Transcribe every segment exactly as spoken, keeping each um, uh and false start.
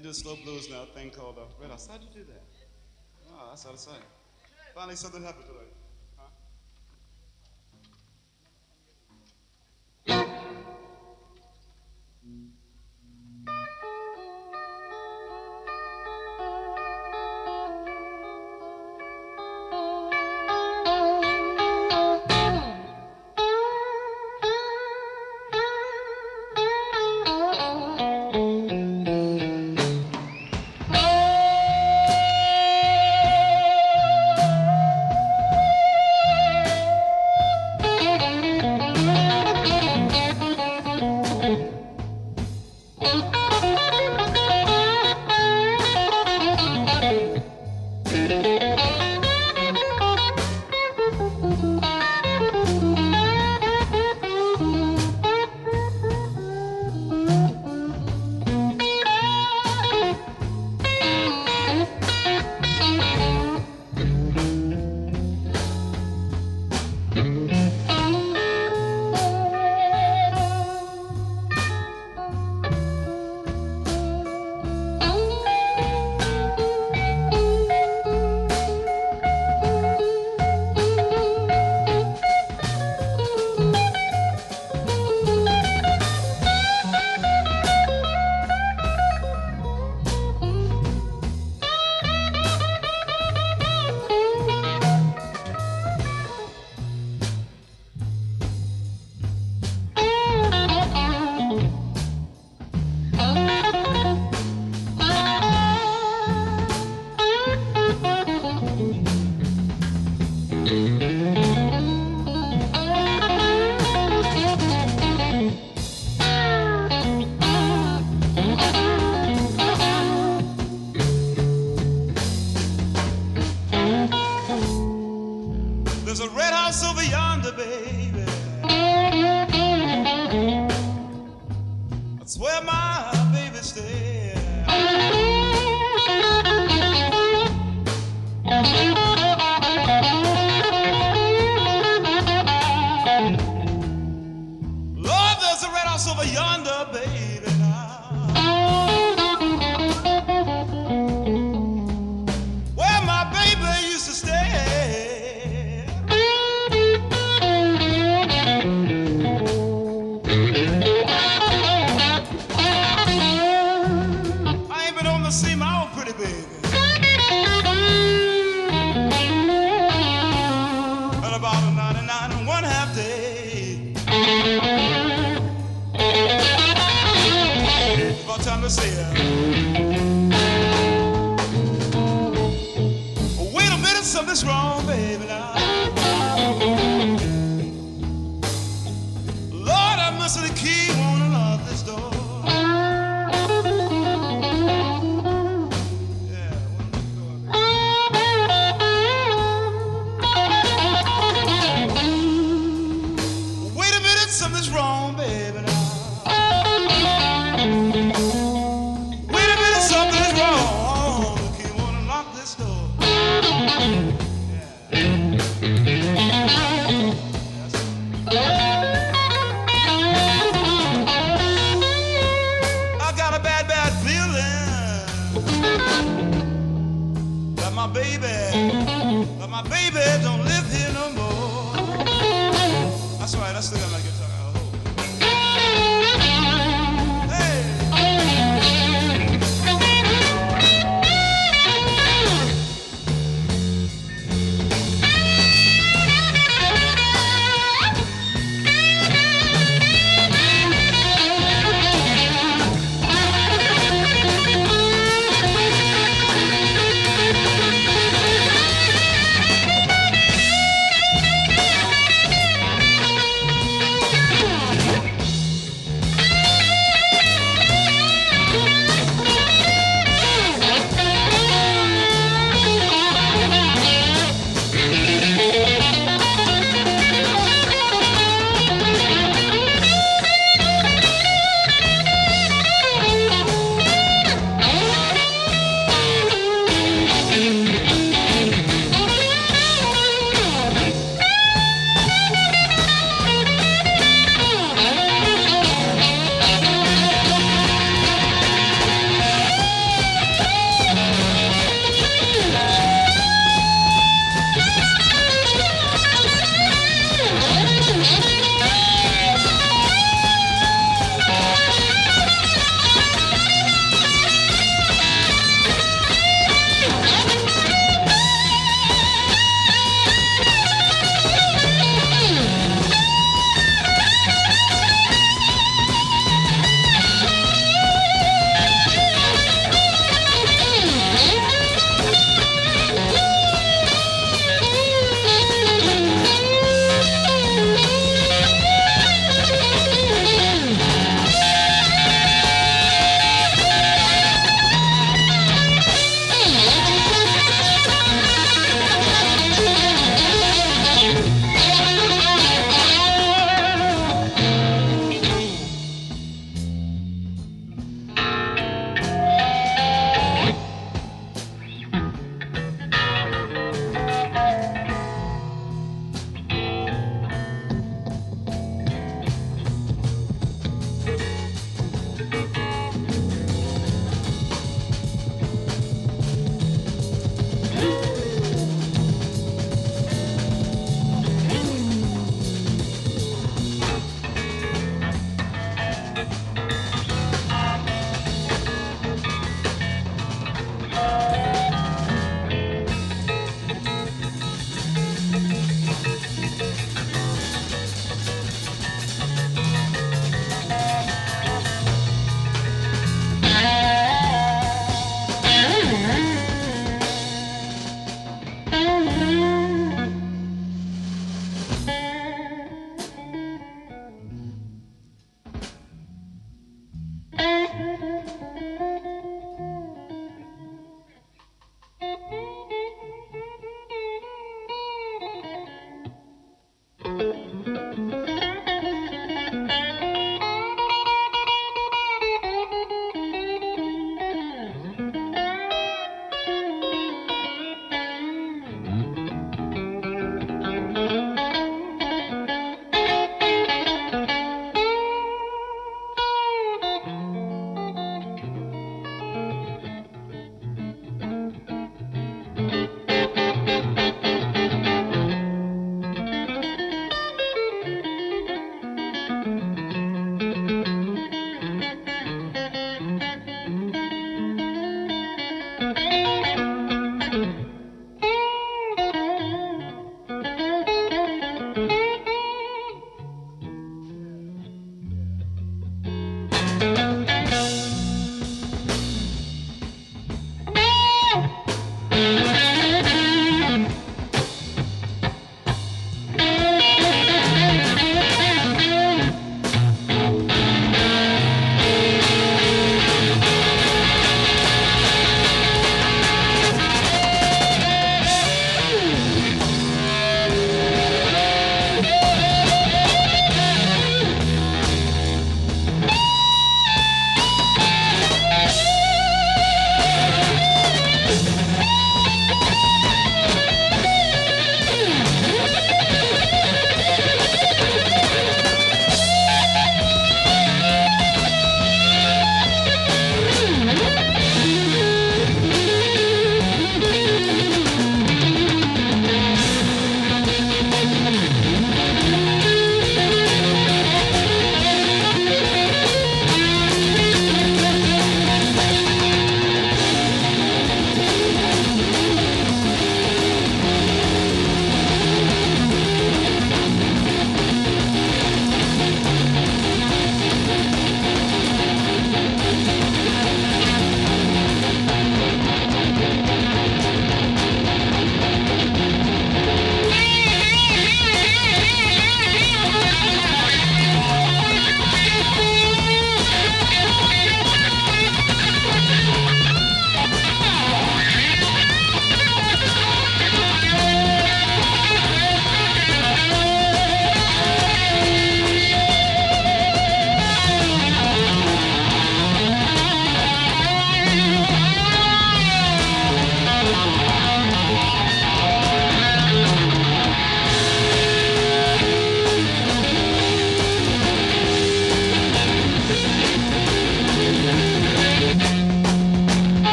to do a slow blues now, a thing called uh, Red House. How'd you do that? Oh, that's out of sight. Finally, something happened today. Huh? There's a red house over yonder, baby. That's where my baby stays. Lord, there's a red house over yonder, baby. Where my baby used to stay. See my old pretty baby. At about a ninety-nine and one half day. About time to see her. Wait a minute, something's wrong, baby, now. Lord, I must have the key, wanna lock this door. Something's wrong, baby, now. Wait a minute, something's wrong. You can't wanna lock this door. Yeah. I got a bad, bad feeling that my baby, that my baby don't live here no more. That's right, I still got my guitar.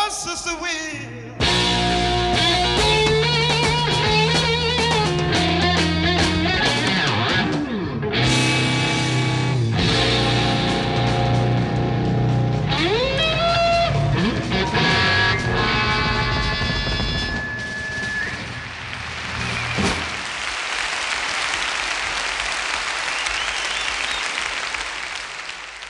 Sister Will.